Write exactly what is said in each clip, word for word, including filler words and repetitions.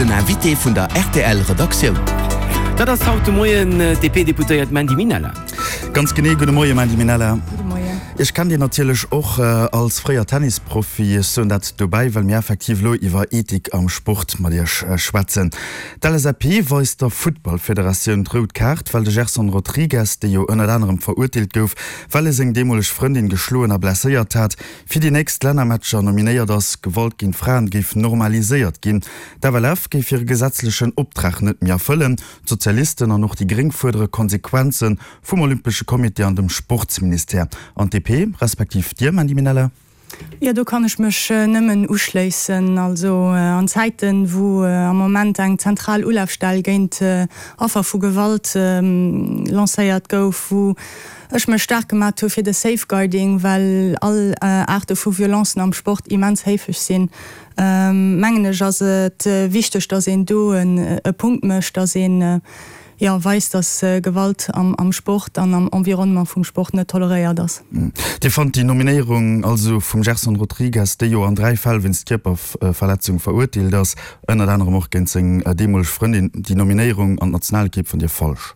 den Invité vun der R T L-Redaktion. Dat ass haut de Moien D P-Deputéiert Mandy Minella. Ganz gene gute Moie Mandy Minella. Ich kann dir natürlich auch äh, als freier Tennisprofi so dat dabei, weil mir effektiv lo iwwer Ethik am Sport mal dir äh, schwatzen. Dalesapie war der Footballföderation droht kart, weil de Gerson Rodriguez, der jo unter anderem verurteilt gouf, weil er seg demolech Freundin geschloener blessiert hat, für die nächst Ländermatscher nominiert das Gewalt gegen Frauen gif normalisiert gin. Dawelf gif ihre gesetzlichen Obtrag net mehr füllen, Sozialisten an noch die geringfordere Konsequenzen vom Olympische Komitee an dem Sportsminister an D P respektiv dir man die Minelle? Ja, du kann ich mich äh, nimmen uschleessen, also äh, an Zeiten, wo äh, am moment eng zentral Urlaubstelle géint äh, affer vu Gewalt äh, lacéiert gouf, wo ech me stark gemacht fir de Safeguarding, weil all äh, Arten vu Violenzen am Sport immens häufig sinn. Ähm, Mengeneg as et äh, wichtig, dass se du en äh, Punkt mcht, da se äh, ja, weiß, dass äh, Gewalt am, am Sport an am Environnement vom Sport nicht toleriert das. Mhm. Die fand die Nominierung also vom Gerson Rodriguez, der jo an drei Fall wenn Tipp auf äh, Verletzung verurteilt, dass einer andere auch ganz äh, demol Freundin die Nominierung an Nationalkipp von dir falsch.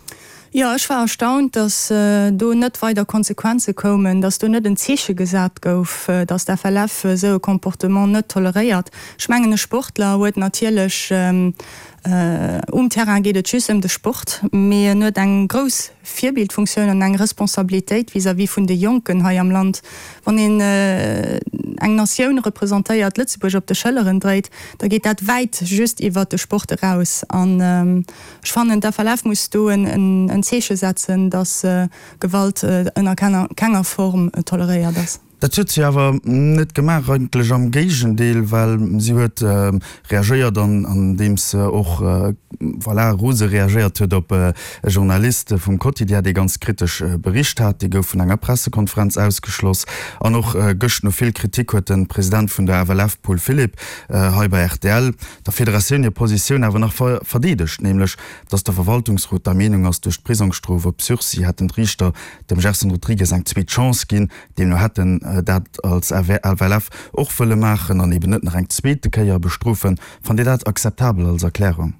Ja, ich war erstaunt, dass äh, du nicht weiter Konsequenzen kommen, dass du nicht den Zeche gesagt gouf, äh, dass der Verlauf äh, so Komportement nicht toleriert. Schmengende Sportler wird natürlich ähm, äh, um Terrain geht es um den Sport, mir nur ein groß Vorbildfunktion und eine Responsabilität vis-à-vis von den Jungen hier am Land. Wenn in äh, eng Nation repräsentiert Lützeburg op de Schëllerin dreht, da geht dat weit just iwwer de Sport raus. An ähm, spannend der Verlauf musst du en Zeche setzen, dass äh, Gewalt äh, in keiner Form äh, toleriert das. Dat huet sie awer net gemacht eigentlich am Gegendeel, weil sie huet äh, reagiert an, an dem se och äh, voilà, Rose reagiert huet op äh, Journalist vum Kotti, der de ganz kritisch äh, bericht hat, die gouf vun enger Pressekonferenz ausgeschloss. An noch äh, gocht no viel Kritik huet den Präsident vun der A W L F Paul Philipp äh, bei R T L der Föderation der Position awer noch ver verdedigt, nämlich dass der Verwaltungsrot der Meinung ass durch Prisungsstrof op Sursi hat den Richter dem Gerson Rodriguez eng zwe Chance gin, den er hat den dat als A W L F och fëlle machen an eben net eng zweete Käier bestrufen, van de dat akzeptabel als Erklärung.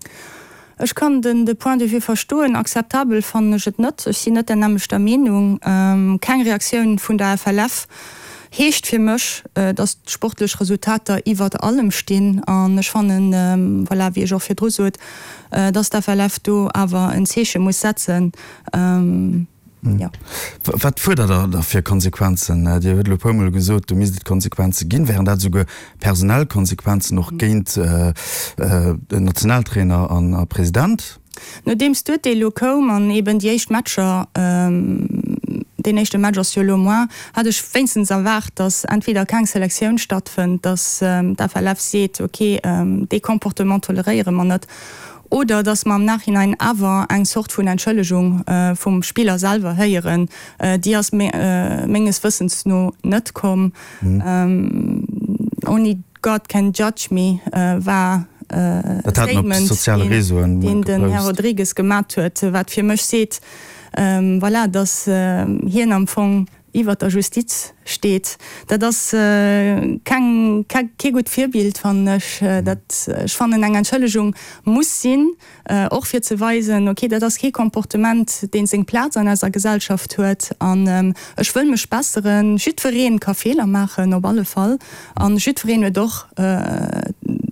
Ich kann den de Point de vue verstohlen akzeptabel van net. Ich si net der nämlich der Meinung ähm, kein Reaktion vun der F L F hecht fir mech, äh, dat sportlech Resultater iwwer allem stehen an schwannen ähm, voilà, wie fir Dr so, äh, dats der F L F do awer en Zeche muss setzen. Ähm, Ja. Wat fu da dafür Konsequenzen? Dir huet Pummel gesot, du misst Konsequenzen ginn, wären dat sogar Personalkonsequenzen noch mhm. géint äh, äh, den Nationaltrainer an äh, Präsident? No demst du de Lokom an eben die echt Matscher ähm, den nächste Matcher sur le mois hat ich wenigstens erwart, dass entweder keine Selektion stattfindet, dass ähm, der Verlauf sieht, okay, ähm, de Komportement tolerieren man nicht. Oder dass man im Nachhinein aber eine Sort von Entschuldigung äh, vom Spieler selber hören, äh, die aus me äh, Menges Wissens nur nicht kommen. Mhm. Ähm, only God can judge me äh, war äh, Statement, soziale den, den, den Herr Rodriguez gemacht hat, was für mich sieht, ähm, voilà, dass äh, hier am Anfang iwwer der Justiz steht, dat das äh, kein, kein, kein gut Vorbild fandch, äh, dat ich fand eng Entschuldigung muss sinn, äh, auch fir zu weisen, okay, dat das ke Komportement den seg Platz an der Gesellschaft huet an ähm, ich will mech besseren Südvereen ka Fehler machen op alle Fall an Südvereen doch äh,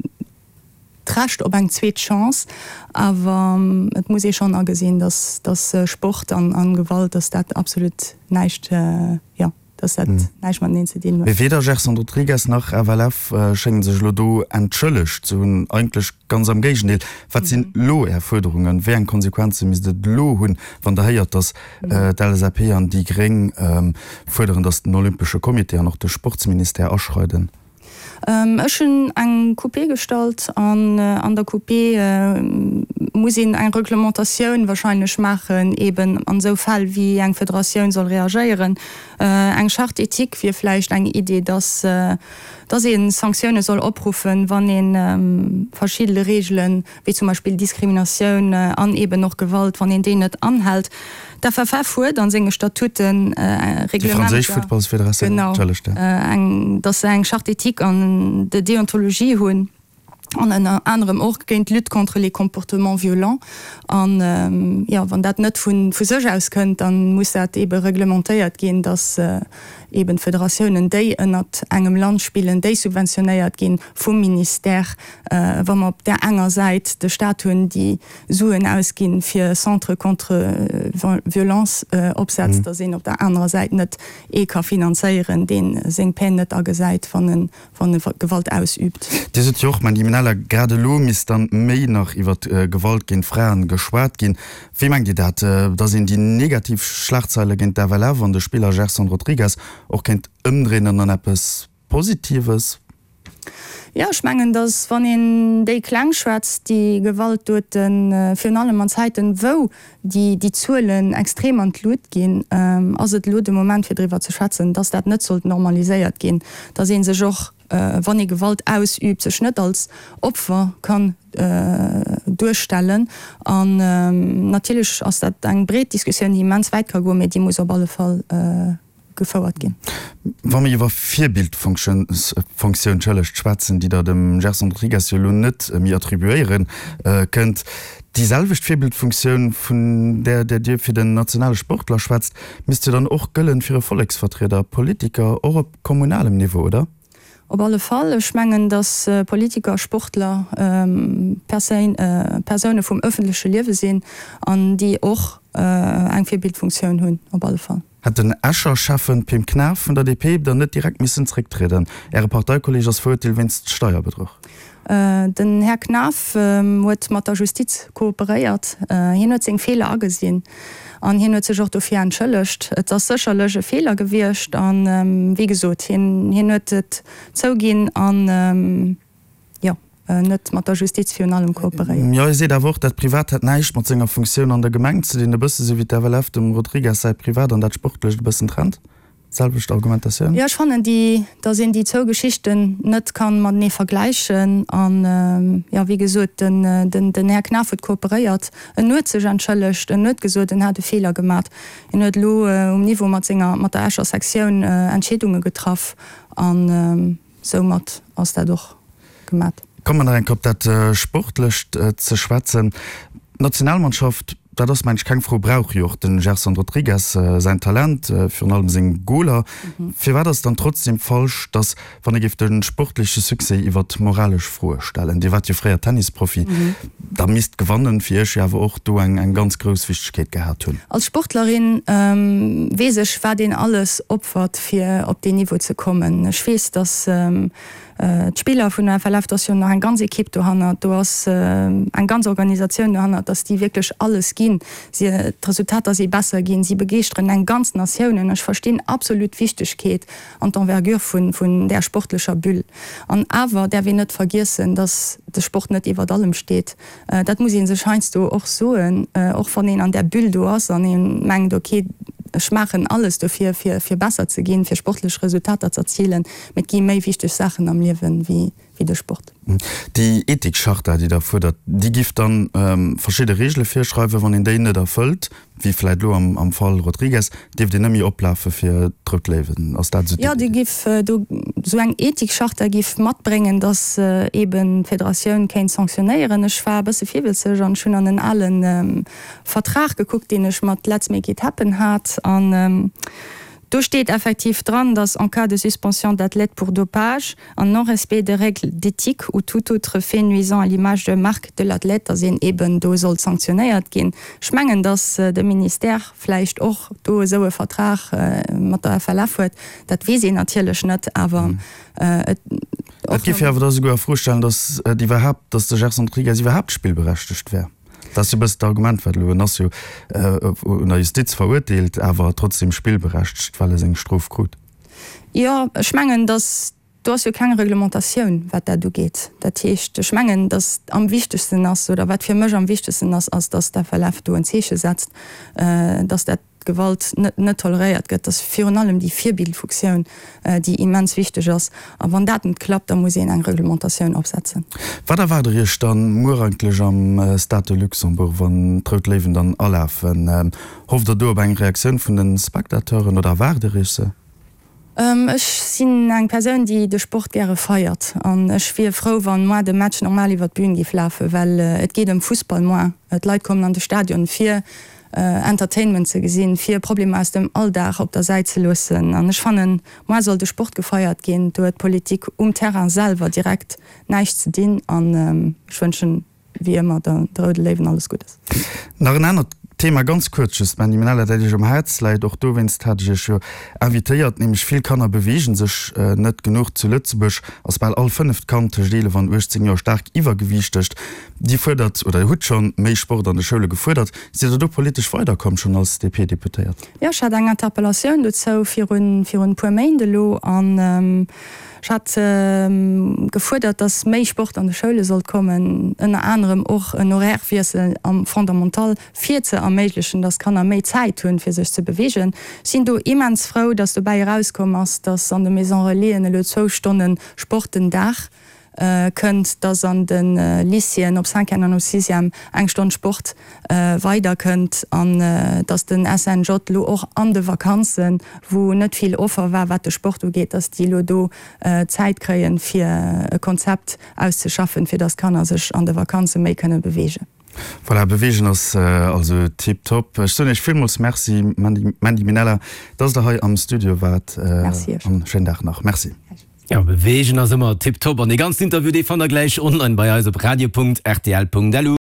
tracht op eng zweet Chance, aber ähm, et muss ich schon angesehen, dass das äh, Sport an, an Gewalt, dass dat absolut neicht äh, ja, das hat mhm. neicht man den zu dienen. Wie weder Gerson Rodriguez nach A W L F äh, schenken sech Lodo entschëllecht zu hun eigentlich ganz am Gegendeel. Wat mhm. sind Lo-Erforderungen, wären Konsequenzen mis det Lo hunn, wann der heiert das mhm. äh, D L S A P an die gering ähm, förderen, dass den Olympische Komitee noch de Sportsminister ausschreuden. Echen ähm, eng Coupé stalt an, äh, an der Coupé äh, muss eng Reglementatiioun wahrscheinlich machen, eben an so Fall wie eng Föderation soll reagieren. Äh, eng Schachtethik wie vielleicht eng Idee, dass äh, dass en Sanktionen soll oprufen, wann en ähm, verschiedene Regeln wie zum Beispiel Diskrimination äh, an eben noch Gewalt, wann en den net anhält. Der verfuhr dann senge Statuten äh, Reglement genau, äh, eng, das eng Schachtethik an de Deontologie hunn an en anderem och géint Lüt contre les comportements violents an ähm, ja wann dat net vun vu sech aus kënnt, dann muss dat eben reglementéiert gin, dass äh, eben Föderationen déi ënnert engem Land spielen, déi subventionéiert gin vum Minister, äh, wann op der enger Seit de Statuen die Suen ausginn fir Centre contre äh, Violence äh, opsetzt, mhm. da sinn op der anderen Seite net e ka finanzéieren den seng Pen net a gesäit van van Gewalt ausübt. Di Joch man die gerade lo mis dann méi nach iwwer äh, Gewalt gin Fraen geschwaart gin. Wie man die dat äh, da sind die negativ Schlagzeile gin der Well van de Spieler Gerson Rodriguez auch kennt ëmdrinnen an etwas Positives. Ja schmengen dass van den déi Klangschwz die Gewalt dort den äh, für allem an Zeiten wo die die Zuelen extrem an Lot gin ähm, as het lo de moment fir drwer zu schätzen, dass dat net soll normaliséiert gin. Da se se joch äh, wann die Gewalt ausübt sech net als Opfer kann äh, durchstellen an ähm, natürlich ass dat eng Bretdiskussion die mans weit kann go mit die muss op alle Fall äh, gefauerert gin. Wa iwwer vier Bildfunktionëllecht Schwatzen, die da dem Gerson Rodriguez net mir attribuieren äh, könnt. Die selwicht Vierbildfunktion vun der der Dir fir den nationale Sportler schwatzt, müsste dann och gëllen fir Volksvertreter, Politiker oder op kommunalem Niveau, oder? Op alle Fall schmengen dass äh, Politiker, Sportler ähm, Person, äh, Personen vum öffentliche Liewe sinn an die och äh, eng Vierbildfunktion hunn op alle Fall. Hat den Äscher schaffen Pim Knaf von der D P dann net direkt missen treten. Äre Parteikolleg als Vorteil wennst Steuerbedruch. Uh, den Herr Knaf ähm, huet mat der Justiz kooperiert, uh, hin huet seg Fehler agesinn. An hin huet sech och dofir entschëllecht. Et ass secher lege Fehler gewircht an ähm, wie gesot hin hin huet et zou ginn an ähm, ja, äh, net mat der Justiz fir allem kooperiert. Ja se der wo dat privat hat neiich mat senger Funktion an der Gemeng zu den der bësse so wie der well dem Rodriguez sei privat an dat sportlech bëssen trennt. Argumentation ja spannend die da sind die Zoogeschichten net kann man nie vergleichen an ähm, ja wie gesagt den den den Herr Knaf kooperiert nur sich entschuldigt net gesagt den hat Fehler gemacht in lo äh, um Niveau mat mat der Äscher Sektion äh, Entschädungen getroffen an ähm, so mat aus dadurch gemacht. Kann man rein dat äh, sportlecht äh, ze schwatzen Nationalmannschaft. Da das mensch kein froh brauch jo den Gerson Rodriguez äh, sein Talent äh, für allem sing Goler. Mhm. Wie war das dann trotzdem falsch, dass wann er gift den sportliche Suse iwwer moralisch vorstellen? Die wat je freier Tennisprofi mhm. da mist gewonnen fir ja auch du eng eng ganz groß Wichtigkeit gehabt hun. Als Sportlerin ähm, wesech war den alles opfert fir op den Niveau zu kommen. Ich weiß, dass ähm, äh, Spieler vun der Verlaftation noch ein ganz Ekipp du han du hast äh, ein ganz Organisation han, dass die wirklich alles gin sie Resultat sie besser gehen sie begeeren en ganz Nationen ich verstehen absolut Wichtigkeit an d'envergure von von der sportlicher Büll an aber der wir net vergessen dass der Sport net über allem steht äh, dat muss se scheinst du auch so äh, auch von den an der Büll du hast an den mengt okay schmachen alles dafür für, für besser zu gehen für sportliche Resultate zu erzielen mit gi méi wichtig Sachen am Leben wie wie der Sport. Die Ethikcharta, die davor dat die gift dann ähm, verschiedene Regeln firschreibe, wann in der Inde da füllt, wie vielleicht lo am, am Fall Rodriguez, die den nämlich oplaufe für Drückleben aus der Ja die gif äh, du so eng Ethikcharta gif mat bringen, dass äh, eben Föderationen kein sanktionieren ich war bis viel schon an den allen ähm, Vertrag geguckt, den ich mat let's make it happen hat an ähm, Du steht effektiv dran, dass en cas de suspension d'athlète pour dopage, en non-respect des règles d'éthique ou tout autre fait nuisant à l'image de marque de l'athlète, da sind eben do soll sanktioniert gehen. Schmengen, dass äh, der Minister vielleicht auch do so Vertrag äh, mit der verlauf hat, dat wie sie natürlich nicht, aber mhm. äh, vorstellen, dass äh, die überhaupt, dass der Gerson Rodriguez überhaupt spielberechtigt wäre. Das ist das Argument äh, der Justiz verurteilt, aber trotzdem spielberechtigt, weil es eng Strof gut. Ja schmengen dass du hast ja keine Reglementation wat da du geht. Dat heißt, schmengen das am wichtigsten ist oder wat für mich am wichtigsten ist, als dass der Verlauf du ein Zeche setzt, äh, dass der Gewalt net, net toleriert gëtt das Fi allem die Vierbildfunktion äh, die immens wichtig ist. Aber wann dat klappt, da muss eng Reglementation absetzen. Wa da war ich dann morgendlich am äh, Staat de Luxemburg wann Trotleven dann alllaufen ähm, hofft der du eng Reaktion von den Spektateuren oder war der Risse? Ähm, ich sind eng Person, die de Sport gerne feiert. Und ich wäre froh, wenn moi de Match normal über Bühnen gelaufen, weil äh, es geht um Fußball moi. Et Leute kommen an das Stadion für äh, Entertainment zu gesehen, für Probleme aus dem Alltag auf der Seite zu lassen. Und ich fand, moi soll der Sport gefeiert gehen, durch Politik um Terrain selber direkt nicht zu dienen. Und ähm, ich wünsche wie immer der, der Leben alles Gutes. Nach einer Thema ganz kurz man die um Herz leid auch du wennst hat invitiert nämlich viel kann er bewegen sich äh, net genug zu Lützebusch aus bei all fünf Kante Stele von achtzehn Jahr stark übergewichtet die fördert oder hut schon Meesport an der Schule gefordert sie du politisch weiterkommen schon als D P deputiert ja hat en Interpellation so für un, für un lo an ähm, hat ähm, gefordert dass Meesport an der Schule soll kommen in anderem auch ein Horärwirsel am fundamental vierte ermöglichen das kann er mehr Zeit tun für sich zu bewegen sind du immens froh dass du bei rauskommst dass an der Maison Relais zwei Stunden Sporten Dach äh, könnt das an den äh, Lyceen op eng Stunde Sport äh, weiter könnt an äh, dass den S N J lo auch an de Vakanzen wo net viel offer war wat der Sport geht dass die Lodo äh, Zeit kreen für äh, Konzept auszuschaffen für das kann er sich an der Vakanze me können bewegen. Voilà, bewegen ass äh, also tipp top. Ich film muss Merci Mandy Minella, dats der am Studio wat äh, schön Dach nach. Merci. Ja, bewegen as immer tipp top an de ganz Interview de van der gleich online bei radio punkt r t l punkt d l u